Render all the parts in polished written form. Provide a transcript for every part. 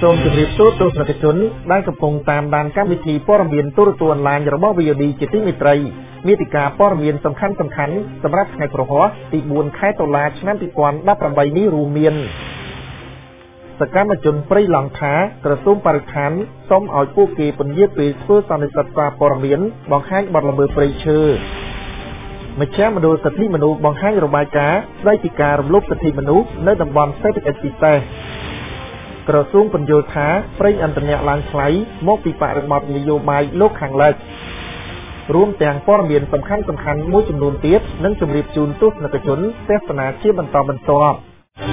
សូមជម្រាបសួរទស្សនិកជនដែលកំពុងតាមដានកម្មវិធីព័ត៌មានទូរទស្សន៍អនឡាញរបស់ VOD ជាទីមេត្រីមាតិកាព័ត៌មានសំខាន់ៗសម្រាប់ថ្ងៃប្រហ័សទី4ខែតុលាឆ្នាំ2018នេះរួមមានសកម្មជនព្រៃឡង់ថាក្រសួងបរិស្ថានសូមឲ្យពួកគេពន្យាពេលធ្វើសន្និសីទសារព័ត៌មានបង្ហាញបទល្មើសព្រៃឈើមជ្ឈមណ្ឌលសិទ្ធិមនុស្សបង្ហាញរបាយការណ៍ស្ដីពីការរំលោភសិទ្ធិមនុស្សនៅតំបន់សេដ្ឋកិច្ចពិសេសក្រសួងពន្យល់ថាប្រេងឥន្ធនៈឡើងថ្លៃមកពីបរិបទនយោបាយលោកខាងលិចរួមទាំងព័ត៌មានសំខាន់ៗមួយចំនួនទៀតនិងជម្រាបជូនទស្សនិកជនទស្សនាជាបន្តបន្ទាប់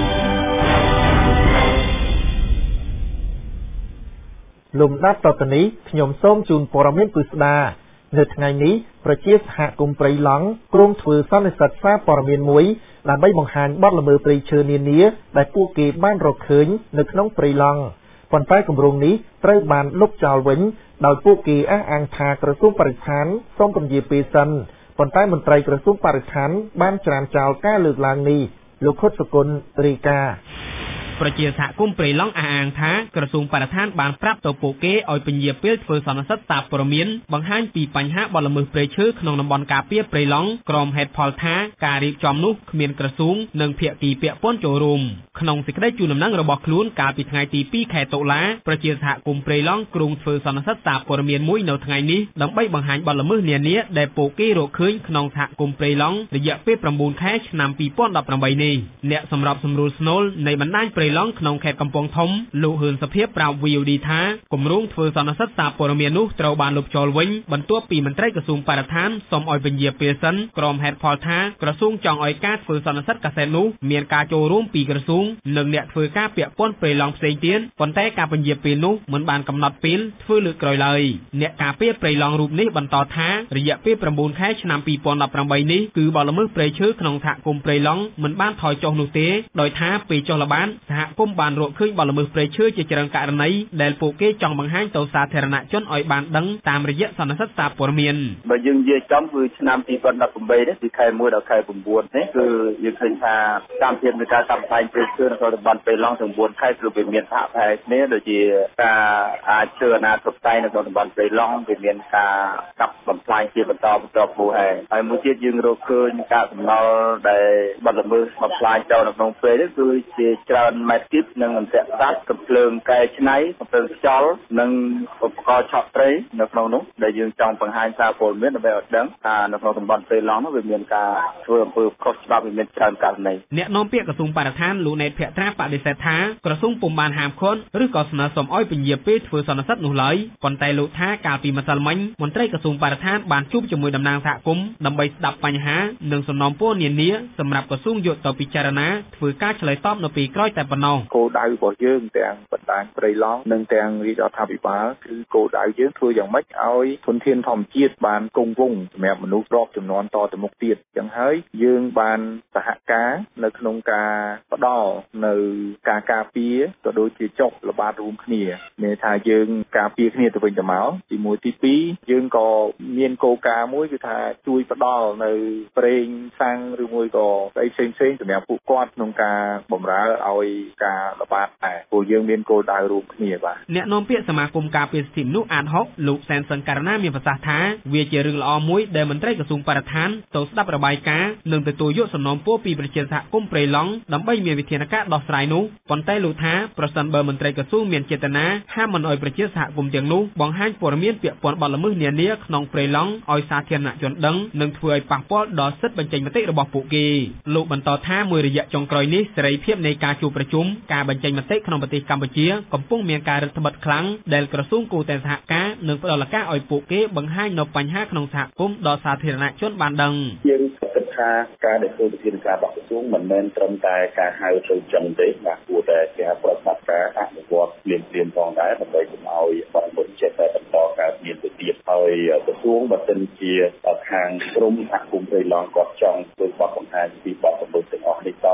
លំដាប់តទៅនេះខ្ញុំសូមជូនព័ត៌មានពិស្ដានៅថ្ងៃនេះប្រជាសហគមន៍ព្រៃឡង់ក្រុងធ្វើសន្និសីទសារព័ត៌មានមួយដើម្បីបង្ហាញបទល្មើសព្រៃឈើនានាដែលពួកគេបានរកឃើញនៅក្នុងព្រៃឡង់ប៉ុន្តែគម្រោងនេះត្រូវបានលុបចោលវិញដោយពួកគេអះអាងថាក្រសួងបរិស្ថានសូមពន្យាពេលសិនប៉ុន្តែមន្ត្រីក្រសួងបរិស្ថានបានច្រានចោលការលើកឡើងនេះលោកខុតសុគន្ធរាយការណ៍ប្រជាសហគមន៍ព្រៃឡង់អះអាងថាក្រសួងបរិស្ថានបានប្រាប់ទៅពួកគេឲ្យពន្យាពេលធ្វើសន្និសីទសារព័ត៌មានបង្ហាញពីបញ្ហាបទល្មើសព្រៃឈើក្នុងតំបន់ការពារព្រៃឡង់ក្រុមហេតុផលថាការរៀបចំនោះគ្មានក្រសួងនិងភាគីពាក់ព័ន្ធចូលរួមក្នុងសេចក្តីជូនដំណឹងរបស់ខ្លួនកាលពីថ្ងៃទី2ខែតុលាប្រជាសហគមន៍ព្រៃឡង់ក្រុងធ្វើសន្និសីទសារព័ត៌មានមួយនៅថ្ងៃនេះដើម្បីបង្ហាញបទល្មើសនានាដែលពួកគេរកឃើញក្នុងសហគមន៍ព្រៃឡង់រយៈពេល9ខែឆ្នាំ2018នេះអ្នកសម្របសម្រួលស្នូលនៃបណ្ដាញព្រៃឡង់ក្នុងខេត្តកំពង់ធំលោកហ៊ឿនសុភាពប្រាប់ VOD ថាគម្រោងធ្វើសន្និសីទសារព័ត៌មាននោះត្រូវបានលុបចោលវិញបន្ទាប់ពីមន្ត្រីក្រសួងបរិស្ថានសូមឲ្យពន្យាពេលសិនក្រុមហេតុផលថាក្រសួងចង់ឲ្យការធ្វើសន្និសីទកាសែតនោះមានការចូលរួមពីក្រសួងនិងអ្នកធ្វើការពាក់ព័ន្ធព្រៃឡង់ផ្សេងទៀតប៉ុន្តែការពន្យាពេលនោះមិនបានកំណត់ពេលធ្វើលើកក្រោយឡើយអ្នកការពារព្រៃឡង់រូបនេះបន្តថារយៈពេល9ខែឆ្នាំ2018នេះគឺបទល្មើសព្រៃឈើក្នុងសហគមន៍ព្រៃឡង់មិនបានថយចុះនោះទេដោយថាពេលចុះល្បាតសហគមន៍បានរកឃើញបទល្មើសព្រៃឈើជាច្រើនករណីដែលពួកគេចង់បង្ហាញទៅសាធារណជនឲ្យបានដឹងតាមរយៈសន្និសីទសារព័ត៌មានបើយើងនិយាយចំគឺឆ្នាំ2018នេះពីខែ1ដល់ខែ9នេះគឺយើងឃើញថាកម្មវិធីនៃការកាប់ផ្សាយព្រៃឈើនៅក្នុងតំបន់ព្រៃឡង់ទាំង9ខេត្តគឺវាមានសហផែគ្នាដូចជាការអាចឈើអនាធិបតេយ្យនៅក្នុងតំបន់ព្រៃឡង់វាមានការកាប់បំផ្លាញជាបន្តពូហែហើយមួយទៀតយើងរកឃើញការសំណល់ដែលបទល្មើសបំផ្លាញចូលនៅក្នុងព្រៃនេះគឺជាច្រើនម៉ែត្រគីបនិងអន្ទាក់សត្វកំភ្លើងកែច្នៃកំភ្លើងខ្យល់និងឧបករណ៍ឆក់ត្រីនៅក្នុងនោះដែលយើងចង់បង្ហាញសារព័ត៌មានដើម្បីឲ្យដឹងថានៅក្នុងតំបន់ព្រៃឡង់នោះវាមានការធ្វើអំពើខុសច្បាប់វាមានច្រើនករណីអ្នកនាំពាក្យក្រសួងបរិស្ថានលោកណេតភក្ត្រាបដិសេធថាក្រសួងពុំបានហាមឃាត់ឬក៏ស្នើសុំឲ្យពន្យាពេលធ្វើសន្និសីទនោះឡើយប៉ុន្តែលោកថាកាលពីម្សិលមិញមន្ត្រីក្រសួងបរិស្ថានបានជួបជាមួយតំណាងសហគមន៍ដើម្បីស្ដាប់បញ្ហានិងសំណូមពរនានាសម្រាប់ក្រសួងយកទៅពិចារណាធ្វើការឆ្លើយតបនៅពេលក្រោយតែប៉ុណ្ណោះគោលដៅរបស់យើងទាំងបណ្ដាញព្រៃឡង់និងទាំងរាជរដ្ឋាភិបាលគឺគោលដៅយើងធ្វើយ៉ាងម៉េចឲ្យធនធានធម្មជាតិបានគង់វង្សសម្រាប់មនុស្សរាប់ចំនួនតទៅមុខទៀតអញ្ចឹងហើយយើងបានសហការនៅក្នុងការផ្ដល់នៅការការពារក៏ដូចជាចុះល្បាតរួមគ្នាមានថាយើងការពារគ្នាទៅវិញទៅមកទី1ទី2យើងក៏មានគោលការណ៍មួយគឺថាជួយផ្ដល់នៅប្រេងសាំងឬមួយក៏ស្អីផ្សេងសម្រាប់ពួកគាត់ក្នុងការបម្រើឲ្យការល្បាតដែរព្រោះយើងមានគោលដៅរួមគ្នាបាទអ្នកនាំពាក្យសមាគមការពារសិទ្ធិមនុស្សអាត6លោកសែនសង្ករណាមានប្រសាសន៍ថាវាជារឿងល្អមួយដែលមន្ត្រីក្រសួងបរិស្ថានទៅស្ដាប់របាយការណ៍និងទទួលយកសំណូមពរពីប្រជាសហគមន៍ព្រៃឡង់ដើម្បីមានវិធានការដោះស្រាយនោះប៉ុន្តែលោកថាប្រសិនបើមន្ត្រីក្រសួងមានចេតនាហាមមិនឲ្យប្រជាសហគមន៍ទាំងនោះបង្ហាញព័ត៌មានពាក់ព័ន្ធបទល្មើសនានាក្នុងព្រៃឡង់ឲ្យសាធារណជនដឹងនឹងធ្វើឲ្យប៉ះពាល់ដល់សិទ្ធិបញ្ចេញមតិរបស់ពួកគេលោកបន្តថាមួយរយៈចុងក្រោយនេះសេរីភាពនៃការជួបប្រជុំការបញ្ចេញមតិក្នុងប្រទេសកម្ពុជាកំពុងមានការរឹតបន្តឹងខ្លាំងដែលក្រសួងគួរតែសហការនិងផ្ដល់ឱកាសឲ្យពួកគេបង្ហាញនៅបញ្ហាក្នុងសហគមន៍ដល់សាធារណជនបានដឹងយើងគិតថាការដែលធ្វើវិធានការរបស់ក្រសួងមិនមែនត្រឹមតែការហៅទៅចឹងទេបាទគួរតែគេប្រតិបត្តិការអនុវត្តព្រាមផងដែរដើម្បីកុំឲ្យបងប្អូនចេះតែបន្តការមានទៅទៀតហើយក្រសួងបើសិនជាខាងក្រមសហគមន៍ព្រៃឡង់គាត់ចង់ធ្វើបទបង្ហាញពីបទល្មើសទាំងអស់នេះតសារពី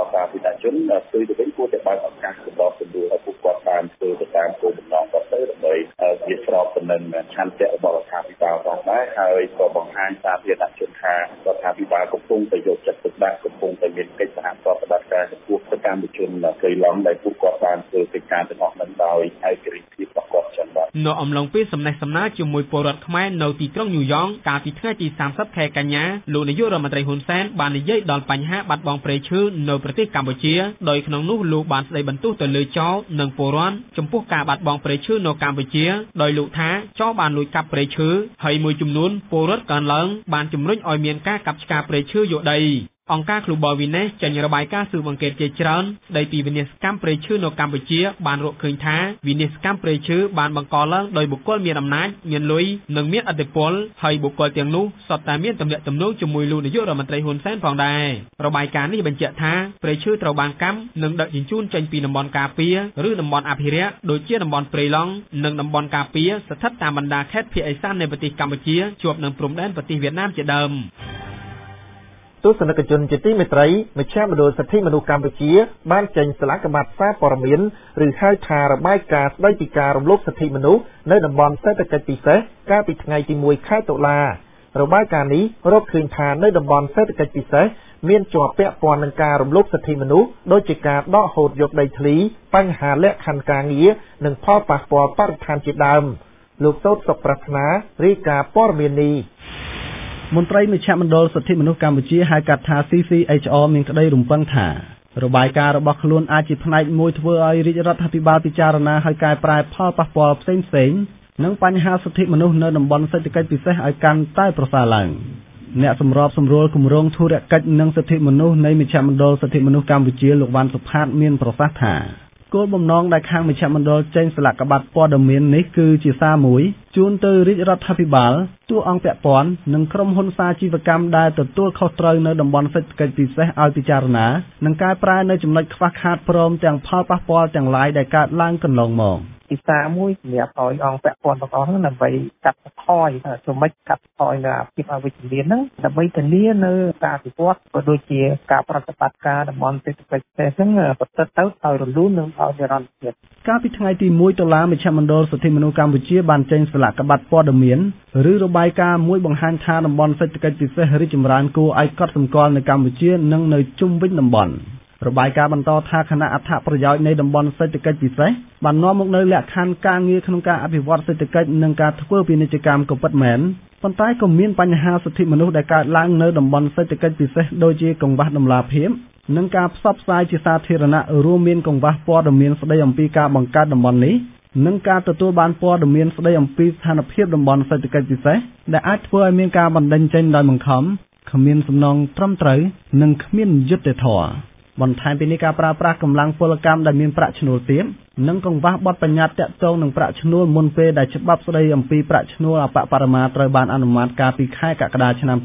ណជនផ្ទុយទៅវិញគួរតែបើកឱកាសសម្រាប់សម្រួលឲ្យពួកគាត់បានធ្វើទៅតាមគោលបំណងគាត់ទៅដើម្បីវាស្របទៅនឹងឆន្ទៈរបស់រដ្ឋាភិបាលផងដែរហើយក៏បង្ហាញសាធារណជនថារដ្ឋាភិបាលកំពុងតែយកចិត្តទុកដាក់កំពុងតែមានកិច្ចសហប្រតិបត្តិការចំពោះសកម្មជនព្រៃឡង់ដែលពួកគាត់បានធ្វើកិច្ចការទាំងអស់នោះដោយឯករាជ្យភាពរបស់គាត់ចឹងបាទនៅអំឡុងពេលសំណេះសំណាលជាមួយពលរដ្ឋខ្មែរនៅទីក្រុងញូវយ៉ងកាលពីថ្ងៃទី30ខែកញ្ញាលោកនាយករដ្ឋមន្ត្រីហ៊ុនសែនបាននិយាយដល់បញ្ហាបាត់បង់ព្រៃឈើនៅប្រទេសកម្ពុជាដោយក្នុងនោះលោកបានស្ដីបន្ទោសទៅលើចៅនិងពលរដ្ឋចំពោះការបាត់បង់ព្រៃឈើនៅកម្ពុជាដោយលោកថាចៅបានលួចកាប់ព្រៃឈើហើយមួយចំនួនពលរដ្ឋកើនឡើងបានជំរុញឲ្យមានការកាប់ឆ្ការព្រៃឈើយកដីអង្គការ Global Witness ចេញរបាយការណ៍ស៊ើបអង្កេតជាច្រើនស្ដីពីវិនាសកម្មព្រៃឈើនៅកម្ពុជាបានរកឃើញថាវិនាសកម្មព្រៃឈើបានបង្កឡើងដោយបុគ្គលមានអំណាចមានលុយនិងមានឥទ្ធិពលហើយបុគ្គលទាំងនោះសុទ្ធតែមានទំនាក់ទំនងជាមួយលោកនាយករដ្ឋមន្ត្រីហ៊ុនសែនផងដែររបាយការណ៍នេះបញ្ជាក់ថាព្រៃឈើត្រូវបានកម្មនិងដឹកជញ្ជូនចេញពីតំបន់ការពារឬតំបន់អភិរក្សដូចជាតំបន់ព្រៃឡង់និងតំបន់ការពារស្ថិតតាមបណ្ដាខេត្តភាគឦសាននៃប្រទេសកម្ពុជាជាប់នឹងព្រំដែនប្រទេសវៀតណាមជាដើមទស្សនិកជនជាទីមេត្រីមជ្ឈមណ្ឌលសិទ្ធិមនុស្សកម្ពុជាបានចេញស្លាកប័ណ្ណសារព័ត៌មានឬហៅថារបាយការណ៍ស្តីពីការរំលោភសិទ្ធិមនុស្សនៅតំបន់សេដ្ឋកិច្ចពិសេសកាលពីថ្ងៃទី1ខែតុលារបាយការណ៍នេះរកឃើញថានៅតំបន់សេដ្ឋកិច្ចពិសេសមានជាប់ពាក់ព័ន្ធនឹងការរំលោភសិទ្ធិមនុស្សដូចជាការដកហូតយកដីធ្លីបញ្ហាលក្ខខណ្ឌការងារនិងផលប៉ះពាល់បរិស្ថានជាដើមលោកសោតសុខប្រាថ្នារាយការណ៍ព័ត៌មាននេះមន្ត្រីមជ្ឈមណ្ឌលសិទ្ធិមនុស្សកម្ពុជាហៅកាត់ថា CCHR មានក្តីរំពឹងថារបាយការណ៍របស់ខ្លួនអាចជាផ្នែកមួយធ្វើឲ្យរាជរដ្ឋាភិបាលពិចារណាហើយកែប្រែផលប៉ះពាល់ផ្សេងៗនិងបញ្ហាសិទ្ធិមនុស្សនៅតំបន់សេដ្ឋកិច្ចពិសេសឲ្យកាន់តែប្រសើរឡើងអ្នកសម្របសម្រួលគម្រោងធុរកិច្ចនិងសិទ្ធិមនុស្សនៃមជ្ឈមណ្ឌលសិទ្ធិមនុស្សកម្ពុជាលោកវ៉ាន់សុផាតមានប្រសាសន៍ថាគោលបំណងដែលខាងមជ្ឈមណ្ឌលចេញស្លាកប័ណ្ណព័ត៌មាននេះគឺជាសារមួយជូនទៅរាជរដ្ឋាភិបាលតួអង្គពាក់ព័ន្ធនិងក្រុមហ៊ុនសាជីវកម្មដែលទទួលខុសត្រូវនៅតំបន់សេដ្ឋកិច្ចពិសេសឲ្យពិចារណានិងកែប្រែនៅចំណុចខ្វះខាតព្រមទាំងផលប៉ះពាល់ទាំងឡាយដែលកើតឡើងកន្លងមកទីសារមួយសម្រាប់ឲ្យអង្គពាក់ព័ន្ធទាំងអស់ហ្នឹងដើម្បីកាត់បន្ថយចំណុចកាត់បន្ថយនៅភាពអវិជ្ជមានហ្នឹងដើម្បីធានានៅការវិវត្តក៏ដូចជាការប្រតិបត្តិការតំបន់សេដ្ឋកិច្ចពិសេសហ្នឹងប្រព្រឹត្តទៅឲ្យរលូននិងឲ្យនិរន្តរភាពកាលពីថ្ងៃទី1តុលាមជ្ឈមណ្ឌលសិទ្ធិមនុស្សកម្ពុជាបានចេញស្លាកប័ណ្ណព័ត៌មានឬរបាយការណ៍មួយបង្ហាញថាតំបន់សេដ្ឋកិច្ចពិសេសរីកចម្រើនគួរឲ្យកត់សម្គាល់នៅកម្ពុជានិងនៅជុំវិញតំបន់របាយការណ៍បន្តថាគណៈអត្ថប្រយោជន៍នៃតំបន់សេដ្ឋកិច្ចពិសេសបាននាំមកនូវលក្ខខណ្ឌការងារក្នុងការអភិវឌ្ឍសេដ្ឋកិច្ចនិងការធ្វើពាណិជ្ជកម្មក៏ពិតមែនប៉ុន្តែក៏មានបញ្ហាសិទ្ធិមនុស្សដែលកើតឡើងនៅតំបន់សេដ្ឋកិច្ចពិសេសដូចជាកង្វះតម្លាភាពនិងការផ្សព្វផ្សាយជាសាធារណៈរួមមានកង្វះព័ត៌មានស្តីអំពីការបង្កើតតំបន់នេះនិងការទទួលបានព័ត៌មានស្តីអំពីស្ថានភាពតំបន់សេដ្ឋកិច្ចពិសេសដែលអាចធ្វើឲ្យមានការបណ្តេញចេញដោយបង្ខំគ្មានសំណងត្រឹមត្រូវនិងគ្មានយុត្តិធម៌បន្ថែមពីនេះការប្រើប្រាស់កម្លាំងពលកម្មដែលមានប្រាក់ឈ្នួលទាបនិងកង្វះបទបញ្ញត្តិតាក់ទងនឹងប្រាក់ឈ្នួលមុនពេលដែលច្បាប់ស្តីអំពីប្រាក់ឈ្នួលអបបរមាត្រូវបានអនុម័តកាលពីខែកក្កដាឆ្នាំ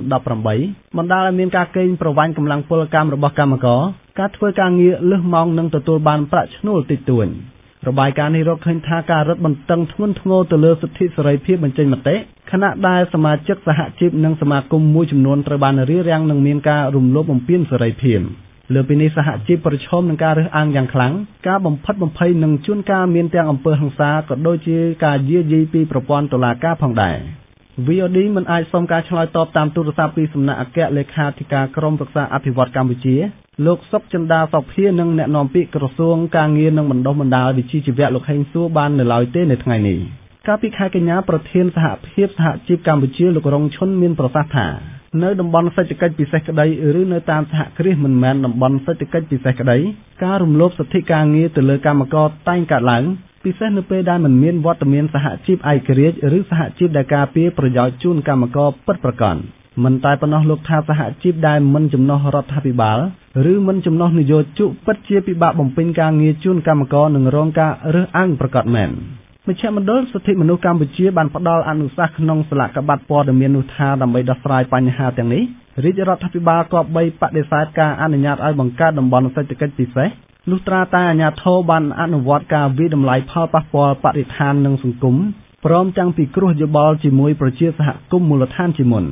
2018បណ្ដាលឲ្យមានការកេងប្រវ័ញ្ចកម្លាំងពលកម្មរបស់កម្មករការធ្វើការងារលើសម៉ោងនិងទទួលបានប្រាក់ឈ្នួលតិចតួចរបាយការណ៍នេះរកឃើញថាការរឹតបន្តឹងធ្ងន់ធ្ងរទៅលើសិទ្ធិសេរីភាពបញ្ចេញមតិខណៈដែលសមាជិកសហជីពនិងសមាគមមួយចំនួនត្រូវបានរារាំងនិងមានការរំលោភបំពានសេរីភាពលើពីនេះសហជីពប្រឈមនឹងការរើសអើងយ៉ាងខ្លាំងការបំផិតបំភ័យនិងជួនកាលមានទាំងអំពើហិង្សាក៏ដូចជាការយាយីពីប្រព័ន្ធតុលាការផងដែរ VOD មិនអាចសុំការឆ្លើយតបតាមទូរស័ព្ទពីសំណាក់អគ្គលេខាធិការក្រមប្រឹក្សាអភិវឌ្ឍកម្ពុជាលោកសុកចិន្តាសុភានិងអ្នកនាំពាក្យក្រសួងការងារនិងបណ្ដុះបណ្ដាលវិជ្ជាជីវៈលោកហេងសួរបាននៅឡើយទេនៅថ្ងៃនេះកាលពីខែកញ្ញាប្រធានសហភាពសហជីពកម្ពុជាលោករងឈុនមានប្រសាសន៍ថានៅតំបន់សេដ្ឋកិច្ចពិសេសក្តីឬនៅតាមសហគ្រាសមិនមែនតំបន់សេដ្ឋកិច្ចពិសេសក្តីការរំលោភសិទ្ធិការងារទៅលើកម្មករតែងកើតឡើងពិសេសនៅពេលដែលមិនមានវត្តមានសហជីពឯករាជ្យឬសហជីពដែលការពារប្រយោជន៍ជូនកម្មករពិតប្រាកដមិនតែប៉ុណ្ណោះលោកថាសហជីពដែលមិនចំណុះរដ្ឋាភិបាលឬមិនចំណុះនយោជកពិតជាពិបាកបំពេញការងារជូនកម្មករនិងរងការរើសអើងប្រកបមែនមជ្ឈមណ្ឌលសិទ្ធិមនុស្សកម្ពុជាបានផ្ដល់អនុសាសន៍ក្នុងស្លាកប័ណ្ណព័ត៌មាននោះថាដើម្បីដោះស្រាយបញ្ហាទាំងនេះរាជរដ្ឋាភិបាលក៏បីបដិសេធការអនុញ្ញាតឲ្យបង្កើតតំបន់សេដ្ឋកិច្ចពិសេសលុះត្រាតែអាជ្ញាធរបានអនុវត្តការវិតម្លៃផលប៉ះពាល់បរិស្ថាននិងសង្គមព្រមទាំងពិគ្រោះយោបល់ជាមួយប្រជាសហគមន៍មូលដ្ឋានជាមុន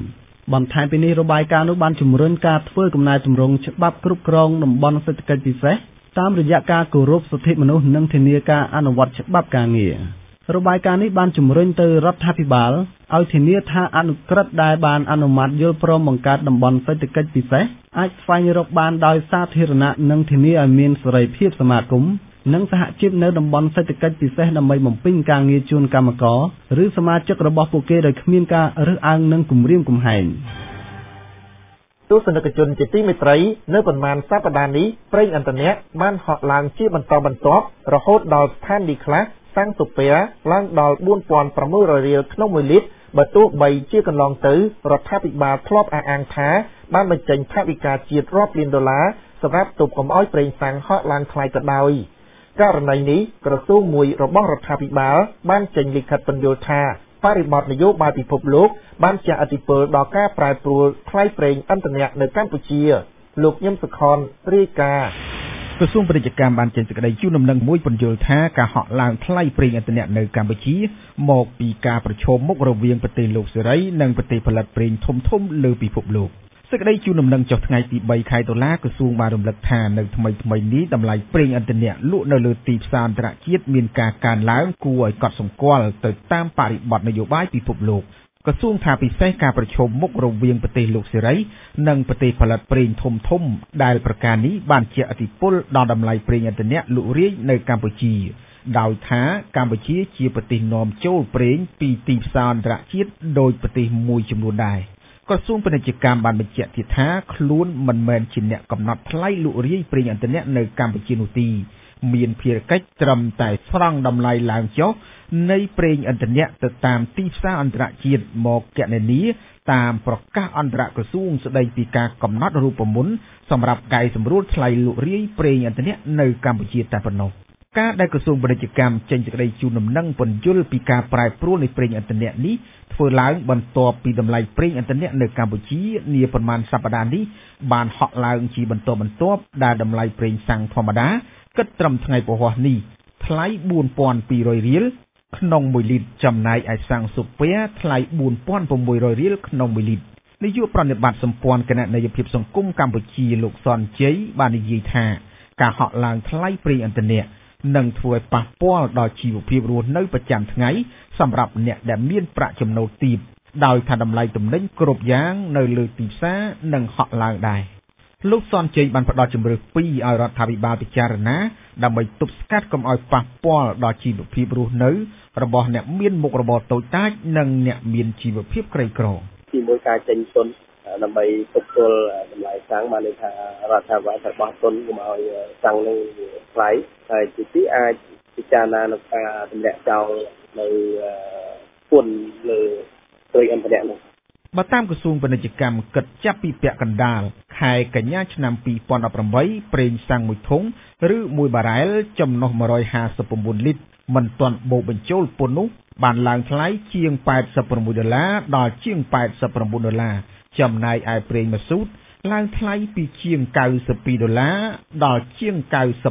បន្ថែមពីនេះរបាយការណ៍នោះបានជំរុញការធ្វើកំណែទម្រង់ច្បាប់គ្រប់គ្រងតំបន់សេដ្ឋកិច្ចពិសេសតាមរយៈការគោរពសិទ្ធិមនុស្សនិងធានាការអនុវត្តច្បាប់ការងាររបាយការណ៍នេះបានជំរុញទៅរដ្ឋាភិបាលឲ្យធានាថាអនុក្រឹត្យដែលបានអនុម័តយល់ព្រមបង្កើតតំបន់សេដ្ឋកិច្ចពិសេសអាចស្វែងរកបានដោយសាធារណៈនិងធានាឲ្យមានសេរីភាពសមាគមនិងសហជីពនៅតំបន់សេដ្ឋកិច្ចពិសេសដើម្បីបំពេញការងារជូនកម្មករឬសមាជិករបស់ពួកគេដោយគ្មានការរើសអើងនិងគំរាមកំហែងទស្សនិកជនជាទីមេត្រីនៅប៉ុន្មានសប្តាហ៍នេះប្រេងឥន្ធនៈបានហក់ឡើងជាបន្តបន្ទាប់រហូតដល់ស្ថានីយ៍ខ្លះសាំងស៊ូពែឡើងដល់ 4,600 រៀលក្នុង1លីត្របើទោះបីជាកន្លងទៅរដ្ឋាភិបាលធ្លាប់អះអាងថាបានបញ្ចេញថវិកាជាតិរាប់លានដុល្លារសម្រាប់ទប់កុំឲ្យប្រេងសាំងហក់ឡើងថ្លៃក៏ដោយករណីនេះក្រសួងមួយរបស់រដ្ឋាភិបាលបានចេញលិខិតពន្យល់ថាបរិបទនយោបាយពិភពលោកបានជះឥទ្ធិពលដល់ការប្រែប្រួលថ្លៃប្រេងឥន្ធនៈនៅកម្ពុជាលោកញឹមសុខនរាយការណ៍ក្រសួងពាណិជ្ជកម្មបានចេញសេចក្តីជូនដំណឹងមួយពន្យល់ថាការហក់ឡើងថ្លៃប្រេងឥន្ធនៈនៅកម្ពុជាមកពីការប្រឈមមុខរវាងប្រទេសលោកសេរីនិងប្រទេសផលិតប្រេងធំៗលើពិភពលោកសេចក្តីជូនដំណឹងចុះថ្ងៃទី3ខែតុលាក្រសួងបានរំលឹកថានៅថ្មីនេះតម្លៃប្រេងឥន្ធនៈលក់នៅលើទីផ្សារអន្តរជាតិមានការកើនឡើងគួរឲ្យកត់សម្គាល់ទៅតាមបរិបទនយោបាយពិភពលោកក្រសួងថាពិសេសការប្រឈមមុខរវាងប្រទេសលោកសេរីនិងប្រទេសផលិតប្រេងធំដែលប្រការនេះបានជះឥទ្ធិពលដល់តម្លៃប្រេងឥន្ធនៈលក់រាយនៅកម្ពុជាដោយថាកម្ពុជាជាប្រទេសនាំចូលប្រេងពីទីផ្សារអន្តរជាតិដោយប្រទេសមួយចំនួនដែរក្រសួងពាណិជ្ជកម្មបានបញ្ជាក់ទៀតថាខ្លួនមិនមែនជាអ្នកកំណត់ថ្លៃលក់រាយប្រេងឥន្ធនៈនៅកម្ពុជានោះទេមានភារកិច្ចត្រឹមតែស្រង់តម្លៃឡើងចុះនៃប្រេងឥន្ធនៈទៅតាមទីផ្សារអន្តរជាតិមកគណនាតាមប្រកាសអន្តរក្រសួងស្តីពីការកំណត់រូបមន្តសម្រាប់កែសម្រួលថ្លៃលក់រាយប្រេងឥន្ធនៈនៅកម្ពុជាតែប៉ុណ្ណោះការដែលក្រសួងពាណិជ្ជកម្មចេញសេចក្តីជូនដំណឹងពន្យល់ពីការប្រែប្រួលនៃប្រេងឥន្ធនៈនេះធ្វើឡើងបន្ទាប់ពីតម្លៃប្រេងឥន្ធនៈនៅកម្ពុជានាប្រមាណសប្តាហ៍នេះបានហក់ឡើងជាបន្តបន្ទាប់ដែលតម្លៃប្រេងសាំងធម្មតាគិតត្រឹមថ្ងៃពហុនេះថ្លៃ 4,200 រៀលក្នុង1លីត្រចំណែកឯសាំងស៊ូពែថ្លៃ 4,600 រៀលក្នុង1លីត្រនាយកប្រតិបត្តិសម្ព័ន្ធគណនេយ្យភាពសង្គមកម្ពុជាលោកសនជ័យបាននិយាយថាការហក់ឡើងថ្លៃប្រេងឥន្ធនៈនឹងធ្វើឲ្យប៉ះពាល់ដល់ជីវភាពរស់នៅប្រចាំថ្ងៃសម្រាប់អ្នកដែលមានប្រាក់ចំណូលទាបដោយថាតម្លៃទំនិញគ្រប់យ៉ាងនៅលើទីផ្សារនឹងហក់ឡើងដែរលោកសនជ័យបានផ្ដល់ជម្រើស2ឲ្យរដ្ឋាភិបាលពិចារណាដើម្បីទប់ស្កាត់កុំឲ្យប៉ះពាល់ដល់ជីវភាពរស់នៅរបស់អ្នកមានមុខរបរតូចតាចនិងអ្នកមានជីវភាពក្រីក្រទីមួយការចេញទុនដើម្បីទប់ទល់តម្លៃសាំងបានន័យថារដ្ឋាភិបាលត្រូវបោះទុនកុំឲ្យសាំងនឹងថ្លៃហើយទីពីរអាចពិចារណានៅការទម្លាក់ចោលនៅពន្ធលើប្រេងឥន្ធនៈនោះបើតាមក្រសួងពាណិជ្ជកម្មគិតចាប់ពីពាក់កណ្ដាលខែកញ្ញាឆ្នាំ2018ប្រេងសាំង1ធុងឬ1បារ៉ែលចំណុះ159លីត្រមិនទាន់បូកបញ្ចូលពន្ធនោះបានឡើងថ្លៃជាង$86ដល់ជាង$89ចំណែកឯប្រេងម៉ាស៊ូតឡើងថ្លៃពីជាង$92ដល់ជាង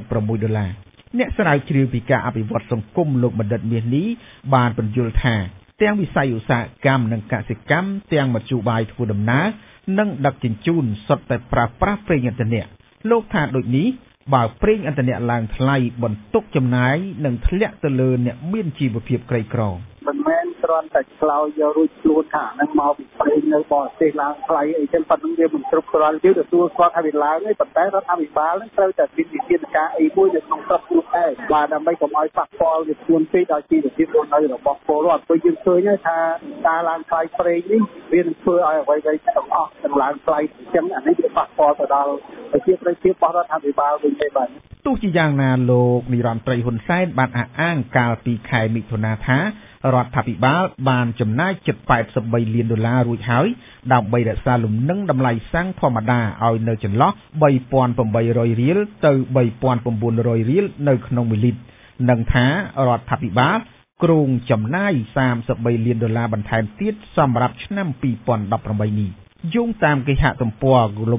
$96អ្នកស្រាវជ្រាវពីការអភិវឌ្ឍសង្គមលោកបណ្ឌិតមាសនេះបានពន្យល់ថាទាំងវិស័យឧស្សាហកម្មនិងកសិកម្មទាំងមធ្យោបាយធ្វើដំណើរនិងដឹកជញ្ជូនសុទ្ធតែប្រើប្រាស់ប្រេងឥន្ធនៈលោកថាដូចនេះបើប្រេងឥន្ធនៈឡើងថ្លៃបន្ទុកចំណាយនឹងធ្លាក់ទៅលើអ្នកមានជីវភាពក្រីក្រមិនមែនគ្រាន់តែឆ្លោយយករួចខ្លួនថានឹងមកពីប្រេងនៅបរទេសឡើងថ្លៃអីចឹងប៉ុណ្្នឹងវាមិនគ្រប់គ្រាន់ទេទទួលស្គាល់ថាវាឡើងទេប៉ុន្តែរដ្ឋាភិបាលនឹងត្រូវតែមានវិធានការអីមួយនៅក្នុងស្រុកខ្លួនឯងបាទដើម្បីកុំឲ្យប៉ះពាល់វាខ្លួនពេកដល់ជីវភាពរស់នៅរបស់ពលរដ្ឋព្រោះយើងឃើញថាការឡើងថ្លៃប្រេងនេះវានឹងធ្វើឲ្យអ្វីៗទាំងអស់ទាំងឡើងថ្លៃអញ្ចឹងអានេះវាប៉ះពាល់ទៅដល់ប្រជាប្រិយភាពរបស់រដ្ឋាភិបាលវិញទេបាទទោះជាយ៉ាងណាលោកនាយរដ្ឋមន្ត្រីហ៊ុនសែនបានអះអាងកាលពីខែមិថុនាថារដ្ឋាភិបាលបានចំណាយជិត$83លានរួចហើយដើម្បីរក្សាលំនឹងតម្លៃសាំងធម្មតាឲ្យនៅចន្លោះ$3,800រៀលទៅ$3,900រៀលនៅក្នុង1លីត្រនិងថារដ្ឋាភិបាលគ្រោងចំណាយ$33លានបន្ថែមទៀតសម្រាប់ឆ្នាំ2018នេះយោងតាមគេហទំព័រ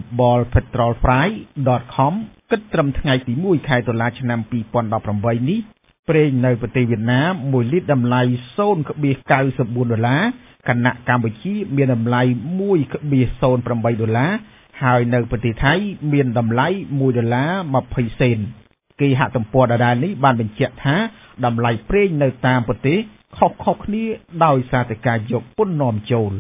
globalpetrolprice.com គិតត្រឹមថ្ងៃទី1ខែតុលាឆ្នាំ2018នេះប្រេងនៅប្រទេសវៀតណាម1លីត្រតម្លៃ$0.94 ខណៈកម្ពុជាមានតម្លៃ $1.08 ហើយនៅប្រទេសថៃមានតម្លៃ $1.20 សេនគេហទំព័រដដែលនេះបានបញ្ជាក់ថាតម្លៃប្រេងនៅតាមប្រទេសខុសៗគ្នាដោយសារតែការយកពន្ធនាំចូល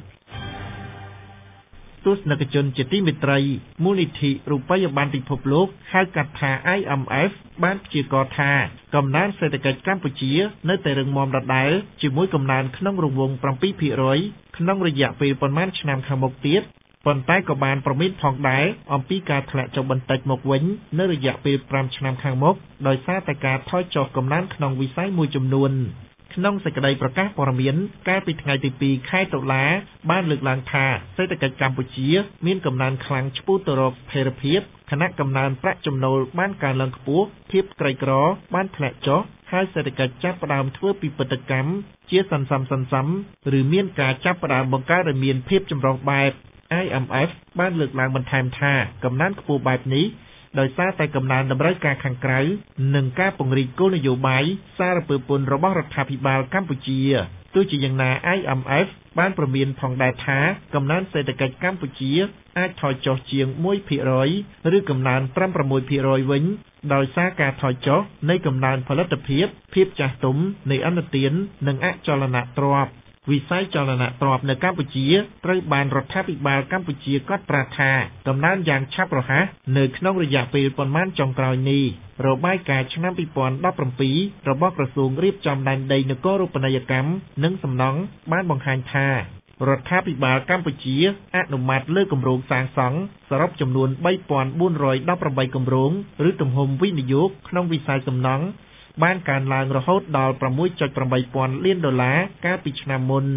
ទស្សនិកជនជាទីមេត្រីមូលនិធិរូបិយប័ណ្ណពិភពលោកហៅកាត់ថា IMF បានព្យាករណ៍ថាកំណើនសេដ្ឋកិច្ចកម្ពុជានៅតែរឹងមាំដដែលជាមួយកំណើនក្នុងរង្វង់ 7% ក្នុងរយៈពេលប្រមាណឆ្នាំខាងមុខទៀតប៉ុន្តែក៏បានប្រមានផងដែរអំពីការធ្លាក់ចុះបន្តិចមកវិញនៅរយៈពេល5ឆ្នាំខាងមុខដោយសារតែការថយចុះកំណើនក្នុងវិស័យមួយចំនួនក្នុងសេចក្តីប្រកាសព័ត៌មានកាលពីថ្ងៃទី2ខែតុលាបានលើកឡើងថាសេដ្ឋកិច្ចកម្ពុជាមានកំណើនខ្លាំងឆ្ពោះទៅរកស្ថិរភាពខណៈកំណើនប្រាក់ចំណូលបានកើនឡើងខ្ពស់ភាពក្រីក្របានធ្លាក់ចុះហើយសេដ្ឋកិច្ចចាប់ផ្ដើមធ្វើពិពិធកម្មជាសន្សំឬមានការចាប់ផ្ដើមបង្កើតឲ្យមានភាពចម្រុះបែប IMF បានលើកឡើងបន្ថែមថាកំណើនខ្ពស់បែបនេះដោយសារតែកំណើនតម្រូវការខាងក្រៅនិងការពង្រីកគោលនយោបាយសារពើពន្ធរបស់រដ្ឋាភិបាលកម្ពុជាទោះជាយ៉ាងណា IMF បានព្រមានផងដែរថាកំណើនសេដ្ឋកិច្ចកម្ពុជាអាចថយចុះជាង 1% ឬកំណើន 5-6% វិញដោយសារការថយចុះនៃកំណើនផលិតភាពចាស់ទុំនៃឥណទាននិងអចលនទ្រព្យវិស័យចលនាទ្រព្យនៅកម្ពុជាត្រូវបានរដ្ឋាភិបាលកម្ពុជាកត់ត្រាថាកំណើនយ៉ាងឆាប់រហ័សនៅក្នុងរយៈពេលប៉ុន្មានចុងក្រោយនេះរបាយការណ៍ឆ្នាំ 2017 របស់ក្រសួងរៀបចំដែនដីនគរូបនីយកម្មនិងសំណង់បានបង្ហាញថារដ្ឋាភិបាលកម្ពុជាអនុម័តលើគម្រោងសាងសង់សរុបចំនួន 3,418 គម្រោងឬទំហំវិនិយោគក្នុងវិស័យសំណង់បានកើនឡើងរហូតដល់ $6.8 ពាន់លានកាលពីឆ្នាំមុន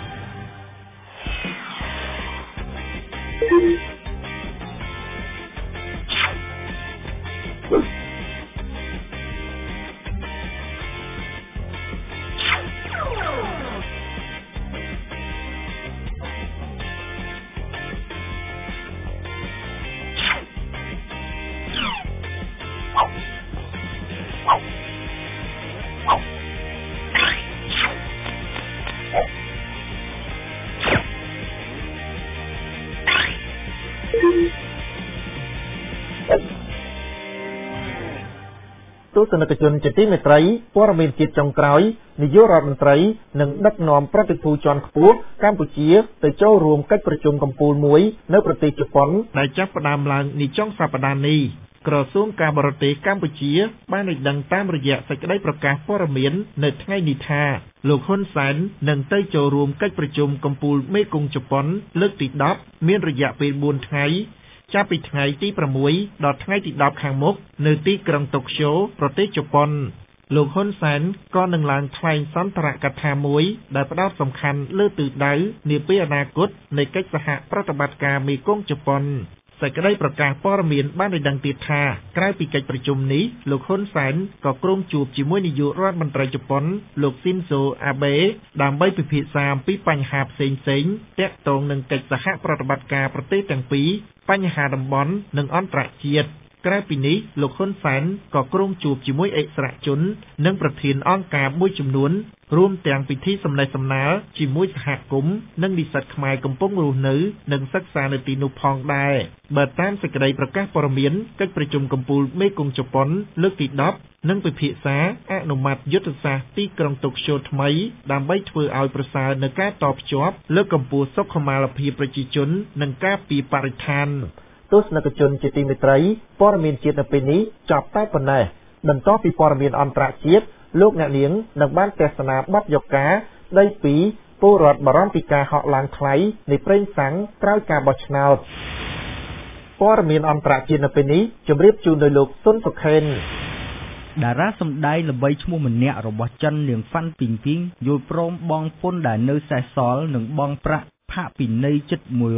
ទស្សនិកជនជាទីមេត្រីព័ត៌មានជាតិចុងក្រោយនាយករដ្ឋមន្ត្រីនិងដឹកនាំប្រតិភូជាន់ខ្ពស់កម្ពុជាទៅចូលរួមកិច្ចប្រជុំកំពូលមួយនៅប្រទេសជប៉ុនដែលចាប់ផ្ដើមឡើងនាចុងសប្តាហ៍នេះក្រសួងការបរទេសកម្ពុជាបានឲ្យដឹងតាមរយៈសេចក្តីប្រកាសព័ត៌មាននៅថ្ងៃនេះថាលោកហ៊ុនសែននឹងទៅចូលរួមកិច្ចប្រជុំកំពូលមេគង្គជប៉ុនលើកទី10មានរយៈពេល4ថ្ងៃចាប់ពីថ្ងៃទី6ដល់ថ្ងៃទី10ខាងមុខនៅទីក្រុងតូក្យូប្រទេសជប៉ុនលោកហ៊ុនសែនក៏នឹងឡើងថ្លែងសន្ទរកថាមួយដែលផ្ដោតសំខាន់លើទិសដៅនាពេលអនាគតនៃកិច្ចសហប្រតិបត្តិការមេគង្គជប៉ុនសេចក្តីប្រកាសព័ត៌មានបានឲ្យដឹងទៀតថាក្រៅពីកិច្ចប្រជុំនេះលោកហ៊ុនសែនក៏គ្រោងជួបជាមួយនាយករដ្ឋមន្ត្រីជប៉ុនលោកស៊ីនសូអាបេដើម្បីពិភាក្សាអំពីបញ្ហាផ្សេងៗទាក់ទងនឹងកិច្ចសហប្រតិបត្តិការប្រទេសទាំងពីរបញ្ហាតំបន់និងអន្តរជាតិក្រៅពីនេះលោកហ៊ុនសែនក៏គ្រោងជួបជាមួយអិសរាជជននិងប្រធានអង្គការមួយចំនួនរួមទាំងពិធីសម្ដែងសម្ដាលជាមួយសហគមន៍និងនិស្សិតខ្មែរកំពុងរស់នៅនិងសិក្សានៅទីនោះផងដែរបើតាមសេចក្តីប្រកាសព័ត៌មានកិច្ចប្រជុំកំពូលមេគង្គជប៉ុនលើកទី10និងពិភាក្សាអនុម័តយុទ្ធសាស្ត្រទីក្រុងតូក្យូថ្មីដើម្បីធ្វើឲ្យប្រសើរនៅការតភ្ជាប់លើកកម្ពស់សុខុមាលភាពប្រជាជននិងការពារបរិស្ថានទស្សនិកជនជាទីមេត្រីព័ត៌មានជាតិនៅពេលនេះចប់តែប៉ុណ្ណេះបន្តពីព័ត៌មានអន្តរជាតិលោកអ្នកនាងនឹងបានទស្សនាបទយកាស្ដីពីពលរដ្ឋបារម្ភពីការហក់ឡើងថ្លៃនៃប្រេងសាំងក្រោយការបោះឆ្នោតព័ត៌មានអន្តរជាតិនៅពេលនេះជម្រាបជូនដោយលោកសុនសុខេនតារាសម្ដែងល្បីឈ្មោះម្នាក់របស់ចិននាងហ្វាន់ពីងពីងយល់ព្រមបង់ពន្ធដែលនៅសេសសល់និងបង់ប្រាក់ផាកពិន័យជិត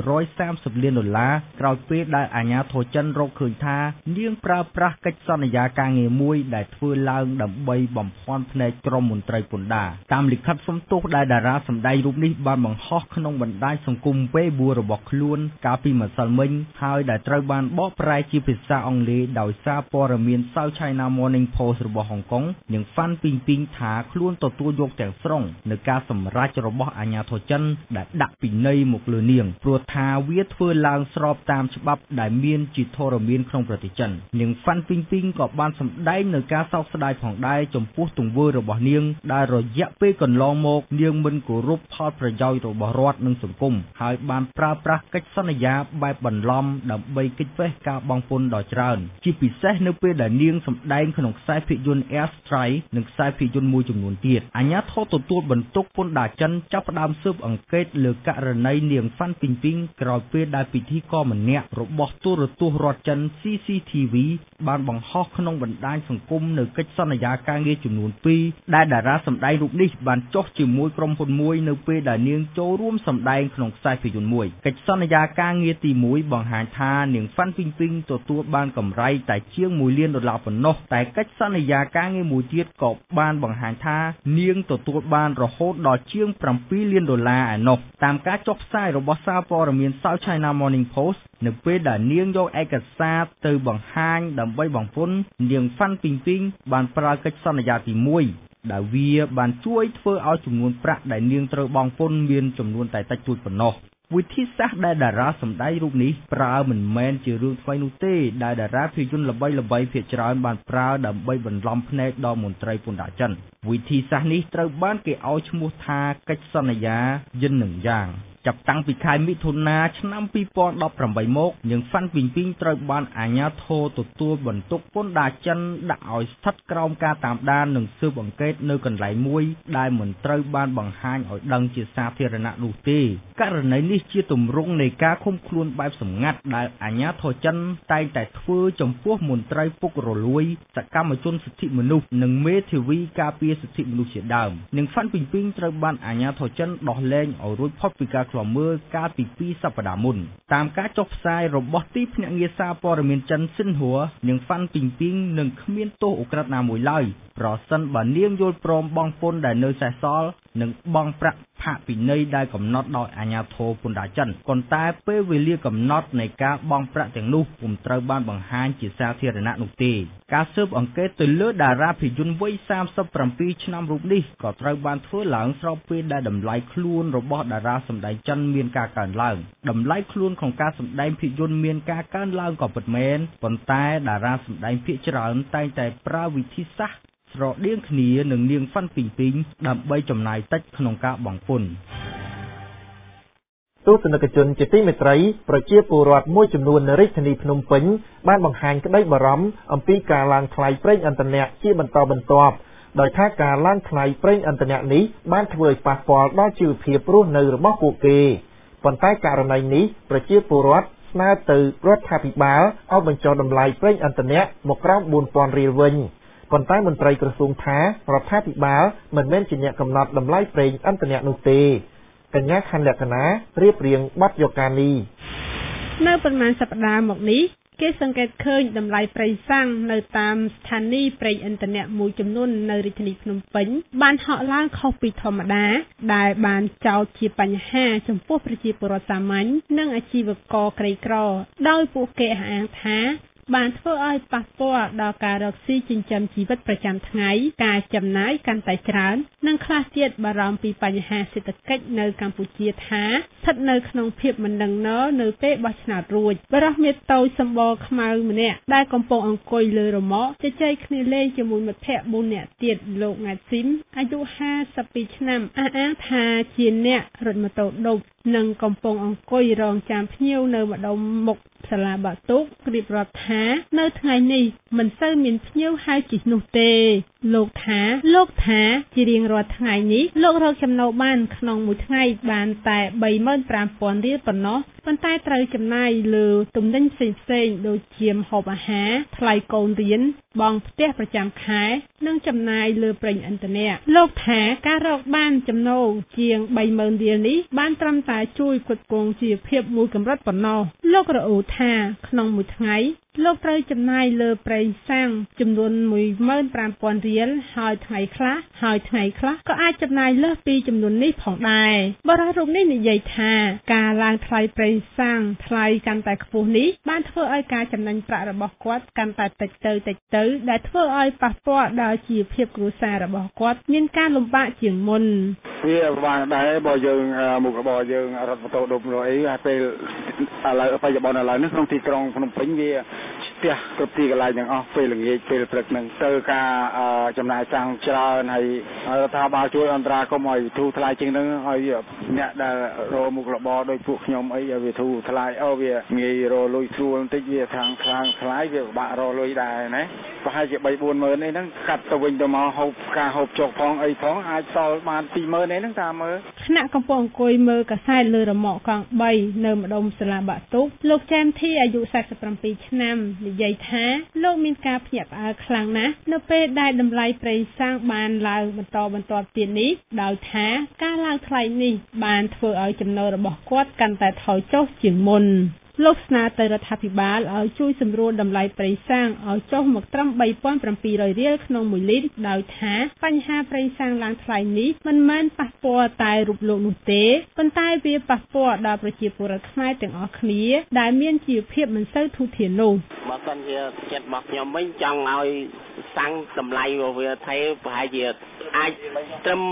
$130 លានក្រោយពេលដែលអាជ្ញាធរចិនរកឃើញថានាងប្រើប្រាស់កិច្ចសន្យាការងារមួយដែលធ្វើឡើងដើម្បីបំភាន់ភ្នែកក្រុមមន្ត្រីពន្ធដារតាមលិខិតសុំទោសដែលតារាសម្ដែងរូបនេះបានបង្ហោះក្នុងបណ្ដាញសង្គម Weibo របស់ខ្លួនកាលពីម្សិលមិញហើយដែលត្រូវបានបកប្រែជាភាសាអង់គ្លេសដោយសារព័ត៌មាន South China Morning Post របស់ហុងកុងនិង Fan Bingbing ថាខ្លួនទទួលយកទាំងស្រុងនៅការសម្រេចរបស់អាជ្ញាធរចិនដែលដាក់ពិន័យមកលើនាងព្រោះថាវាធ្វើឡើងស្របតាមច្បាប់ដែលមានជាធរមានក្នុងប្រទេសចិននាង Fan Bingbing ក៏បានសម្ដែងនៅការសោកស្ដាយផងដែរចំពោះទង្វើរបស់នាងដែលរយៈពេលកន្លងមកនាងមិនគោរពផលប្រយោជន៍របស់រដ្ឋនិងសង្គមហើយបានប្រើប្រាស់កិច្ចសន្យាបែបបន្លំដើម្បីគេចវេះការបង់ពន្ធដ៏ច្រើនជាពិសេសនៅពេលដែលនាងសម្ដែងក្នុងខ្សែភាពយន្ត Air Strike និងខ្សែភាពយន្តមួយចំនួនទៀតអាជ្ញាធរទទួលបន្ទុកពន្ធដារចិនចាប់ផ្ដើមស៊ើបអង្កេតលើករណីនាង Fan Bingbing ក្រោយពេលដែលពិធីករម្នាក់របស់ទូរទស្សន៍រដ្ឋចិន CCTV បានបង្ហោះក្នុងបណ្ដាញសង្គមនៅកិច្ចសន្យាការងារចំនួន2ដែលតារាសម្ដែងរូបនេះបានចុះជាមួយក្រុមហ៊ុនមួយនៅពេលដែលនាងចូលរួមសម្ដែងក្នុងខ្សែភាពយន្តមួយកិច្ចសន្យាការងារទី1បង្ហាញថានាង Fan Bingbing ទទួលបានកម្រៃតែជាង$1 លានប៉ុណ្ណោះតែកិច្ចសន្យាការងារមួយទៀតក៏បានបង្ហាញថានាងទទួលបានរហូតដល់ជាង$7 លានឯណោះតាមការចុះផ្សាយរបស់សារព័ត៌មាន South China Morning Post នៅពេលដែលនាងយកឯកសារទៅបង្ហាញដើម្បីបង់ពន្ធនាង Fan Bingbing បានប្រើកិច្ចសន្យាទី1ដែលវាបានជួយធ្វើឲ្យចំនួនប្រាក់ដែលនាងត្រូវបង់ពន្ធមានចំនួនតែតិចតួចប៉ុណ្ណោះវិធីសាស្ត្រដែលតារាសម្ដែងរូបនេះប្រើមិនមែនជារឿងថ្មីនោះទេដែលតារាភាពយន្តល្បីៗភាគច្រើនបានប្រើដើម្បីបន្លំភ្នែកដល់មន្ត្រីពន្ធដារចិនវិធីសាស្ត្រនេះត្រូវបានគេឲ្យឈ្មោះថាកិច្ចសន្យាយិននឹងយ៉ាងចាប់តាំងពីខែមិថុនាឆ្នាំ2018មកនាង Fan Bingbing ត្រូវបានអាជ្ញាធរទទួលបន្ទុកពន្ធដារចិនដាក់ឲ្យស្ថិតក្រោមការតាមដាននិងស៊ើបអង្កេតនៅកន្លែងមួយដែលមិនត្រូវបានបង្ហាញឲ្យដឹងជាសាធារណៈនោះទេករណីនេះជាទម្រង់នៃការឃុំខ្លួនបែបសម្ងាត់ដែលអាជ្ញាធរចិនតែងតែធ្វើចំពោះមន្ត្រីពុករលួយសកម្មជនសិទ្ធិមនុស្សនិងមេធាវីការពារសិទ្ធិមនុស្សជាដើមនាង Fan Bingbing ត្រូវបានអាជ្ញាធរចិនដោះលែងឲ្យរួចផុតពីការឃ្លាំមើលកាលពី2សប្តាហ៍មុនតាមការចុះផ្សាយរបស់ទីភ្នាក់ងារសារព័ត៌មានចិន Xinhua នាង Fan Bingbing នឹងគ្មានទោសឧក្រិដ្ឋណាមួយឡើយប្រសិនបើនាងយល់ព្រមបង់ពន្ធដែលនៅសេសសល់និងបង់ប្រាក់ផាកពិន័យដែលកំណត់ដោយអាជ្ញាធរពន្ធដារចិនប៉ុន្តែពេលវេលាកំណត់នៃការបង់ប្រាក់ទាំងនោះពុំត្រូវបានបង្ហាញជាសាធារណៈនោះទេការស៊ើបអង្កេតទៅលើតារាភាពយន្តវ័យ37ឆ្នាំរូបនេះក៏ត្រូវបានធ្វើឡើងស្របពេលដែលតម្លៃខ្លួនរបស់តារាសម្ដែងចិនមានការកើនឡើងតម្លៃខ្លួនក្នុងការសម្ដែងភាពយន្តមានការកើនឡើងក៏ពិតមែនប៉ុន្តែតារាសម្ដែងភាគច្រើនតែងតែប្រើវិធីសាស្ត្រស្រដៀងគ្នានឹងនាង Fan Bingbing ដើម្បីចំណាយតិចក្នុងការបង់ពន្ធទស្សនិកជនជាទីមេត្រីប្រជាពលរដ្ឋមួយចំនួននៅរាជធានីភ្នំពេញបានបង្ហាញក្តីបារម្ភអំពីការឡើងថ្លៃប្រេងឥន្ធនៈជាបន្តបន្ទាប់ដោយថាការឡើងថ្លៃប្រេងឥន្ធនៈនេះបានធ្វើឲ្យប៉ះពាល់ដល់ជីវភាពរស់នៅរបស់ពួកគេប៉ុន្តែករណីនេះប្រជាពលរដ្ឋស្នើទៅរដ្ឋាភិបាលឲ្យបញ្ចុះតម្លៃប្រេងឥន្ធនៈមកក្រោម$4,000រៀលវិញប៉ុន្តែមន្ត្រីក្រសួងថារដ្ឋាភិបាលមិនមែនជាអ្នកកំណត់តម្លៃប្រេងឥន្ធនៈនោះទេកញ្ញាខណ្ឌលក្ខណារៀបរៀងបទយកានេះនៅប្រមាណសប្តាហ៍មកនេះគេសង្កេតឃើញតម្លៃប្រេងសាំងនៅតាមស្ថានីយ៍ប្រេងឥន្ធនៈមួយចំនួននៅរាជធានីភ្នំពេញបានហក់ឡើងខុសពីធម្មតាដែលបានចោទជាបញ្ហាចំពោះប្រជាពលរដ្ឋសាមញ្ញនិងអាជីវករក្រីក្រដោយពួកគេអះអាងថាបានធ្វើឲ្យប៉ះពាល់ដល់ការរកស៊ីចិញ្ចឹមជីវិតប្រចាំថ្ងៃការចំណាយកាន់តែច្រើននិងខ្លះទៀតបារម្ភពីបញ្ហាសេដ្ឋកិច្ចនៅកម្ពុជាថាស្ថិតនៅក្នុងភាពមិនដឹងណនៅពេលបោះឆ្នោតរួចបរិះមាសតូចសម្បល់ខ្មៅម្នាក់ដែលកំពុងអង្គុយលើរ៉ឺម៉កជជែកគ្នាលេងជាមួយមិត្តភក្តិ4នាក់ទៀតលោកង៉ាត់ស៊ីមអាយុ52ឆ្នាំអះអាងថាជាអ្នករត់ម៉ូតូឌុបនិងកំពុងអង្គុយរងចាំភ្ញៀវនៅម្ដុំមុខសាលាបាក់ទុករៀបរាប់ថានៅថ្ងៃនេះមិនសូវមានភ្ញៀវហៅជិះនោះទេលោកថាជារៀងរាល់ថ្ងៃនេះលោករកចំណូលបានក្នុងមួយថ្ងៃបានតែ 35,000 រៀលប៉ុណ្ណោះប៉ុន្តែត្រូវចំណាយលើទំនិញផ្សេងៗដូចជាម្ហូបអាហារថ្លៃកូនរៀនបង់ផ្ទះប្រចាំខែនិងចំណាយលើប្រេងឥន្ធនៈលោកថាការរកបានចំណូលជាង 30,000 រៀលនេះបានត្រឹមតែជួយគ្រប់គ្រងជីវភាពមួយកម្រិតប៉ុណ្ណោះលោករអ៊ូថាក្នុងមួយថ្ងៃលោកត្រូវចំណាយលើប្រេងសាំងចំនួន 15,000 រៀលហើយថ្ងៃខ្លះក៏អាចចំណាយលើសពីចំនួននេះផងដែរបរិយារូបនេះនិយាយថាការឡើងថ្លៃប្រេងសាំងថ្លៃកាន់តែខ្ពស់នេះបានធ្វើឲ្យការចំណេញប្រាក់របស់គាត់កាន់តែតិចទៅដែលធ្វើឲ្យប៉ះពាល់ដល់ជីវភាពគ្រួសាររបស់គាត់មានការលំបាកជាងមុនវាបានដែរបើយើងមុខរបរយើងរត់ម៉ូតូដុំរអីពេលឥឡូវបច្ចុប្បន្នឥឡូវនេះក្នុងទីក្រុងភ្នំពេញវាផ្ទះគ្រប់ទីកន្លែងទាំងអស់ពេលល្ងាចពេលព្រឹកហ្នឹងទៅការចំណាយតាំងច្រើនហើយរដ្ឋាភិបាលជួយអន្តរាគមន៍ឲ្យធូរថ្លៃជាងហ្នឹងឲ្យអ្នកដែលរកមុខរបរដោយពួកខ្ញុំអីឲ្យវាធូរថ្លៃវាងាយរកលុយស្រួលបន្តិចវាខាងថ្លៃវាពិបាករកលុយដែរណាប្រហែលជា 3-4 ម៉ឺនអីហ្នឹងកាត់ទៅវិញទៅមកហូបការហូបចុកផងអីផងអាចសល់បាន 2 ម៉ឺនអីហ្នឹងតាមមើលខណៈកំពុងអង្គុយមើលកាសែតលើរ៉ឺម៉កកង់ 3 នៅម្ដុំសាលាបាក់ទុកលោកចាន់ធីអាយុ 47 ឆ្នាំនិយាយថាលោកមានការភ្ញាក់ផ្អើលខ្លាំងណាស់នៅពេលដែលតម្លៃប្រេងសាំងបានឡើងបន្តបន្ទាប់ទៀតនេះដោយថាការឡើងថ្លៃនេះបានធ្វើឲ្យចំណូលរបស់គាត់កាន់តែថយចុះជាងមុនលោកស្នើទៅរដ្ឋាភិបាលឲ្យជួយសម្រួលតម្លៃប្រេងសាំងឲ្យចុះមកត្រឹម 3,700 រៀលក្នុង1លីត្រដោយថាបញ្ហាប្រេងសាំងឡើងថ្លៃនេះមិនមែនប៉ះពាល់តែរូបលោកនោះទេប៉ុន្តែវាប៉ះពាល់ដល់ប្រជាពលរដ្ឋខ្មែរទាំងអស់គ្នាដែលមានជីវភាពមិនសូវធូរធារនោះបើសិនជាចិត្តរបស់ខ្ញុំវិញចង់ឲ្យសាំងតម្លៃវាថេរប្រហែលជាអាចត្រឹម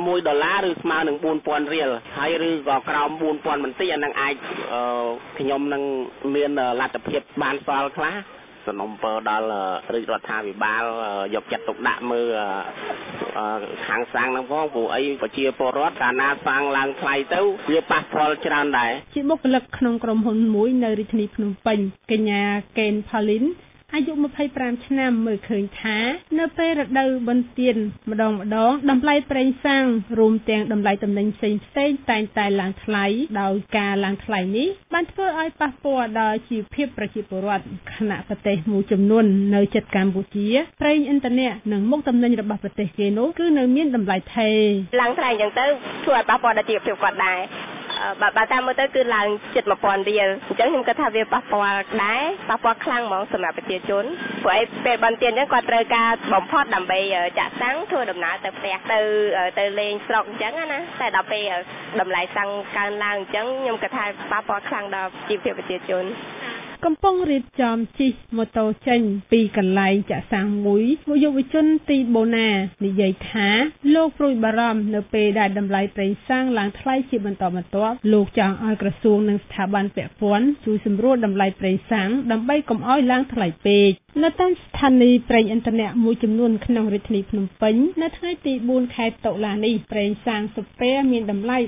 $1ឬស្មើនឹង 4,000 រៀលហើយឬក៏ក្រោម 4,000 បន្តិចអានឹងអាចខ្ញុំនឹងមានលទ្ធភាពបានសល់ខ្លះសំណុំពរដល់រាជរដ្ឋាភិបាលយកចិត្តទុកដាក់មើលខាងសាំងហ្នឹងផងព្រោះអីប្រជាពលរដ្ឋកាលណាសាំងឡើងថ្លៃទៅវាប៉ះពាល់ច្រើនដែរជាបុគ្គលិកក្នុងក្រុមហ៊ុនមួយនៅរាជធានីភ្នំពេញកញ្ញាកេនផាលីនអាយុ 25 ឆ្នាំមើលឃើញថានៅពេលរដូវបុណ្យទានម្ដងតម្លៃប្រេងសាំងរួមទាំងតម្លៃទំនិញផ្សេងតែងតែឡើងថ្លៃដោយការឡើងថ្លៃនេះបានធ្វើឲ្យប៉ះពាល់ដល់ជីវភាពប្រជាពលរដ្ឋខណៈប្រទេសមួយចំនួននៅជិតកម្ពុជាប្រេងឥន្ធនៈនិងមុខទំនិញរបស់ប្រទេសគេនោះគឺនៅមានតម្លៃថេរឡើងថ្លៃអញ្ចឹងទៅធ្វើឲ្យប៉ះពាល់ដល់ជីវភាពគាត់ដែរបើតាមមើលទៅគឺឡើងជិត 1,000 រៀលអញ្ចឹងខ្ញុំគិតថាវាប៉ះពាល់ដែរប៉ះពាល់ខ្លាំងហ្មងសម្រាប់ប្រជាជនព្រោះឯពេលបន្ទានអញ្ចឹងគាត់ត្រូវការបំផុតដើម្បីចាក់សាំងធ្វើដំណើរទៅផ្ទះទៅលេងស្រុកអញ្ចឹងណាតែដល់ពេលតម្លៃសាំងកើនឡើងអញ្ចឹងខ្ញុំគិតថាប៉ះពាល់ខ្លាំងដល់ជីវភាពប្រជាជនកំពុងរៀបចំជិះម៉ូតូចេញពីកន្លែងចាក់សាំងមួយយុវជនទីបូណានិយាយថាលោកព្រួយបារម្ភនៅពេលដែលតម្លៃប្រេងសាំងឡើងថ្លៃជាបន្តបន្ទាប់លោកចង់ឲ្យក្រសួងនិងស្ថាប័នពាក់ព័ន្ធជួយសម្រួលតម្លៃប្រេងសាំងដើម្បីកុំឲ្យឡើងថ្លៃពេកនៅតាមស្ថានីយ៍ប្រេងឥន្ធនៈមួយចំនួនក្នុងរាជធានីភ្នំពេញនៅថ្ងៃទី 4 ខែតុលានេះប្រេងសាំងស៊ុបពែមានតម្លៃ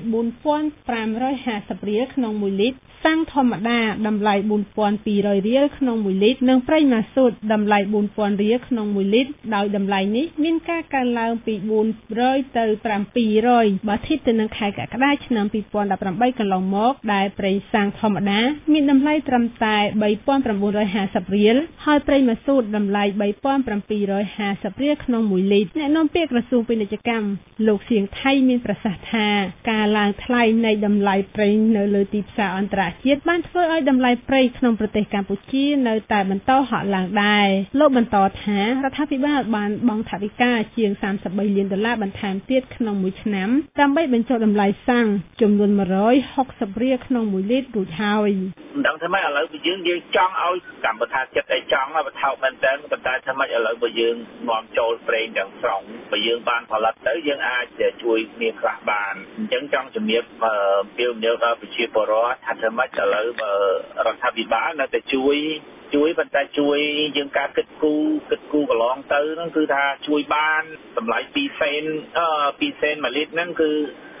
4,550 រៀលក្នុង1លីត្រសាំងធម្មតាតម្លៃ 4,200 រៀលក្នុង1លីត្រនិងប្រេងម៉ាស៊ូតតម្លៃ 4,000 រៀលក្នុង1លីត្រដោយតម្លៃនេះមានការកើនឡើងពី 400 ទៅ 700 បើធៀបទៅនឹងខែកក្កដាឆ្នាំ 2018 កន្លងមកដែលប្រេងសាំងធម្មតាមានតម្លៃត្រឹមតែ 3,950 រៀលហើយប្រេងម៉ាស៊ូតតម្លៃ 3,750 រៀលក្នុង1លីត្រអ្នកនាំពាក្យក្រសួងពាណិជ្ជកម្មលោកសៀងថៃមានប្រសាសន៍ថាការឡើងថ្លៃនៃតម្លៃប្រេងនៅលើទីផ្សារអន្តរជាតិបានធ្វើឲ្យតម្លៃប្រេងក្នុងប្រទេសកម្ពុជានៅតែបន្តហក់ឡើងដែរលោកបន្តថារដ្ឋាភិបាលបានបង់ថវិកាជាង$33 លានបន្ថែមទៀតក្នុងមួយឆ្នាំដើម្បីបញ្ចុះតម្លៃសាំងចំនួន160 រៀលក្នុង1លីត្ររួចហើយមិនដឹងថាម៉េចឥឡូវបើយើងចង់ឲ្យកម្ពុជាចិត្តឲ្យចង់ឲ្យបន្ថោកមែនតើប៉ុន្តែថាម៉េចឥឡូវបើយើងនាំចូលប្រេងទាំងស្រុងបើយើងបានផលិតទៅយើងអាចជួយគ្នាខ្លះបានអញ្ចឹងចង់ជំរាបពីមនាដល់ប្រជាពលរដ្ឋថាថាម៉េចឥឡូវរដ្ឋាភិបាលនៅតែជួយប៉ុន្តែជួយយើងការគិតគូរកន្លងទៅហ្នឹងគឺថាជួយបានតម្លៃ2សេន1លីត្រហ្នឹងគឺ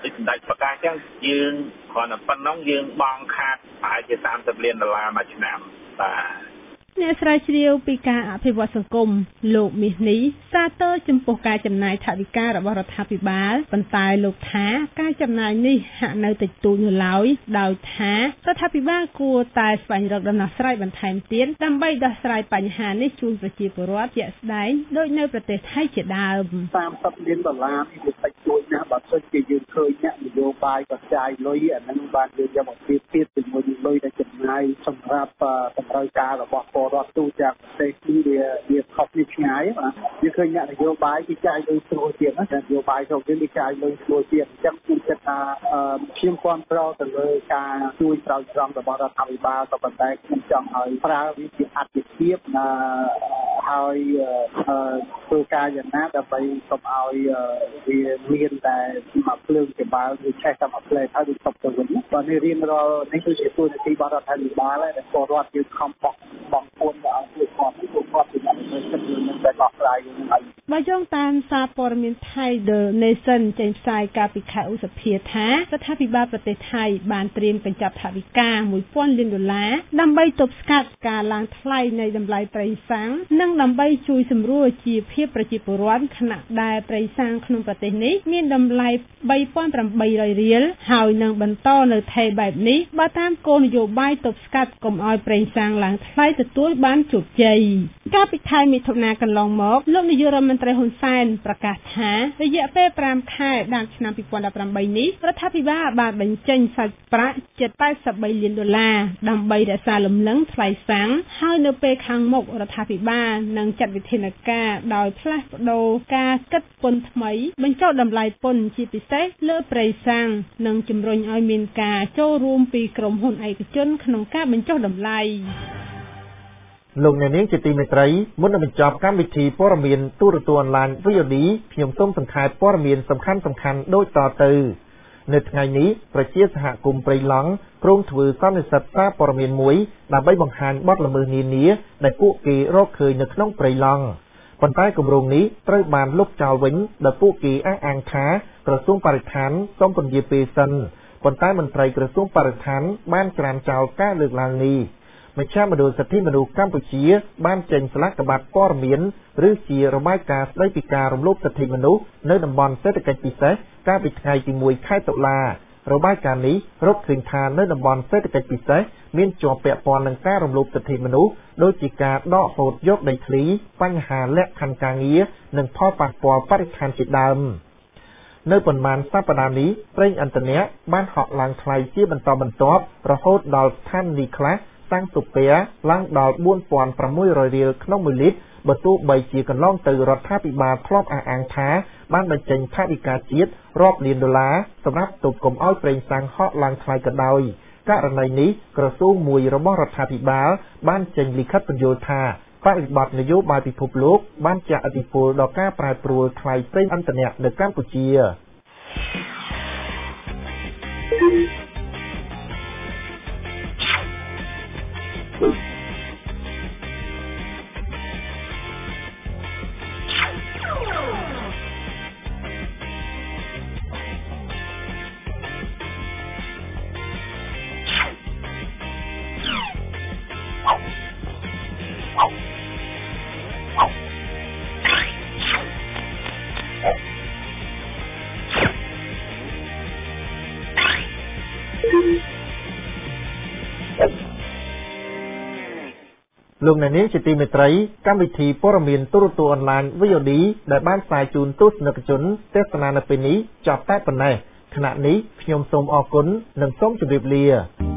ដូចសម្ដេចប្រកាសចឹងយើងគ្រាន់តែប៉ុណ្ណឹងយើងបង់ខាតប្រហែលជា$30 លានមួយឆ្នាំបាទអ្នកស្រាវជ្រាវពីការអភិវឌ្ឍសង្គមលោកមាសនេះសាទរចំពោះការចំណាយថវិការបស់រដ្ឋាភិបាលប៉ុន្តែលោកថាការចំណាយនេះហាក់នៅតិចតួចនៅឡើយដោយថារដ្ឋាភិបាលគួរតែស្វែងរកដំណោះស្រាយបន្ថែមទៀតដើម្បីដោះស្រាយបញ្ហានេះជូនប្រជាពលរដ្ឋជាក់ស្ដែងដូចនៅប្រទេសថៃជាដើម $30 លាននេះវាតិចតួចណាស់បើសិនជាយើងឃើញអ្នកនយោបាយបច្ច័យលុយអាហ្នឹងបានយើងយកមកប្រៀបធៀបជាមួយនឹងលុយដែលចំណាយសម្រាប់តម្រូវការរបស់រដ្ឋទូទាំងប្រទេសវាខុសគ្នាឆ្ងាយបាទយើងឃើញអ្នកនយោបាយគេចាយលុយស្រួលទៀតណានយោបាយរបស់គេចាយលុយស្រួលទៀតអញ្ចឹងខ្ញុំគិតថាខ្ញុំគាំទ្រទៅលើការជួយស្រោចស្រង់របស់រដ្ឋាភិបាលក៏ប៉ុន្តែខ្ញុំចង់ឲ្យប្រើវាជាអត្ថិភាពហើយធ្វើការយ៉ាងណាដើម្បីកុំឲ្យវាមានតែមកភ្លើងច្បើឬឆេះតែមកផ្លែហើយវាស្តុបទៅវិញបើនេះរៀងរាល់នេះគឺជាទូនាទីរបស់រដ្ឋាភិបាលហើយដែលពលរដ្ឋយើងខំបងពួនឲ្យជួយគាត់ជាអ្នកធ្វើសិទ្ធិនឹងតែដោះស្រាយនឹងឲ្យបើយោងតាមសារព័ត៌មានថៃ The Nation ចេញផ្សាយកាលពីខែឧសភាថារដ្ឋាភិបាលប្រទេសថៃបានត្រៀមកញ្ចប់ថវិកា$1,000 លានដើម្បីទប់ស្កាត់ការឡើងថ្លៃនៃតម្លៃប្រេងសាំងនិងដើម្បីជួយសម្រួលជីវភាពប្រជាពលរដ្ឋខណៈដែលប្រេងសាំងក្នុងប្រទេសនេះមានតម្លៃ$3,800 រៀលហើយនឹងបន្តនៅថេរបែបនេះបើតាមគោលនយោបាយទប់ស្កាត់កុំឲ្យប្រេងសាំងឡើងថ្លៃទទួលបានជោគជ័យកាលពីខែមិថុនាកន្លងមកលោកនាយករដ្ឋមន្ត្រីហ៊ុនសែនប្រកាសថារយៈពេល5ខែដល់ឆ្នាំ2018នេះរដ្ឋាភិបាលបានបញ្ចេញសាច់ប្រាក់ជិត$83 លានដើម្បីរក្សាលំនឹងថ្លៃសាំងហើយនៅពេលខាងមុខរដ្ឋាភិបាលនឹងចាត់វិធានការដោយផ្លាស់ប្ដូរការគិតពន្ធថ្មីបញ្ចុះតម្លៃពន្ធជាពិសេសលើប្រេងសាំងនិងជំរុញឲ្យមានការចូលរួមពីក្រុមហ៊ុនឯកជនក្នុងការបញ្ចុះតម្លៃលោកអ្នកនាងជាទីមេត្រីមុននឹងបញ្ចប់កម្មវិធីព័ត៌មានទូរទស្សន៍អនឡាញ VOD ខ្ញុំសូមសង្ខេបព័ត៌មានសំខាន់ៗដូចតទៅនៅថ្ងៃនេះប្រជាសហគមន៍ព្រៃឡង់គ្រោងធ្វើសន្និសីទសារព័ត៌មានមួយដើម្បីបង្ហាញបទល្មើសនានាដែលពួកគេរកឃើញនៅក្នុងព្រៃឡង់ប៉ុន្តែគម្រោងនេះត្រូវបានលុបចោលវិញដោយពួកគេអះអាងថាក្រសួងបរិស្ថានសូមពន្យាពេលសិនប៉ុន្តែមន្ត្រីក្រសួងបរិស្ថានបានច្រានចោលការលើកឡើងនេះមជ្ឈមណ្ឌលសិទ្ធិមនុស្សកម្ពុជាបានចេញស្លាកក្បាត់ព័ត៌មានឬជារបាយការណ៍ស្តីពីការរំលោភសិទ្ធិមនុស្សនៅតំបន់សេដ្ឋកិច្ចពិសេសកាលពីថ្ងៃទី1ខែតុលារបាយការណ៍នេះរកឃើញថានៅតំបន់សេដ្ឋកិច្ចពិសេសមានជាប់ពាក់ព័ន្ធនឹងការរំលោភសិទ្ធិមនុស្សដូចជាការដកហូតយកដីធ្លីបញ្ហាលក្ខខណ្ឌការងារនិងផលប៉ះពាល់បរិស្ថានជាដើមនៅប៉ុន្មានសប្តាហ៍នេះប្រេងឥន្ធនៈបានហក់ឡើងថ្លៃជាបន្តបន្ទាប់រហូតដល់ស្ថានីយ៍ខ្លះតាំងទុពេឡើងដល់$4,600 រៀលក្នុង1លីត្របើទោះបីជាកន្លងទៅរដ្ឋាភិបាលធ្លាប់អះអាងថាបានបញ្ចេញថវិកាជាតិរាប់លានដុល្លារសម្រាប់ទប់កុំឲ្យប្រេងសាំងហក់ឡើងថ្លៃក៏ដោយករណីនេះក្រសួងមួយរបស់រដ្ឋាភិបាលបានចេញលិខិតពន្យល់ថាបរិបទនយោបាយពិភពលោកបានជះឥទ្ធិពលដល់ការប្រែប្រួលថ្លៃប្រេងឥន្ធនៈនៅកម្ពុជាលោកអ្នកនាងជាទីមេត្រីកម្មវិធីព័ត៌មានទូរទស្សន៍អនឡាញ VOD ដែលបានផ្សាយជូនទស្សនិកជនទស្សនានៅពេលនេះចប់តែប៉ុណ្ណេះខណៈនេះខ្ញុំសូមអរគុណនិងសូមជម្រាបលា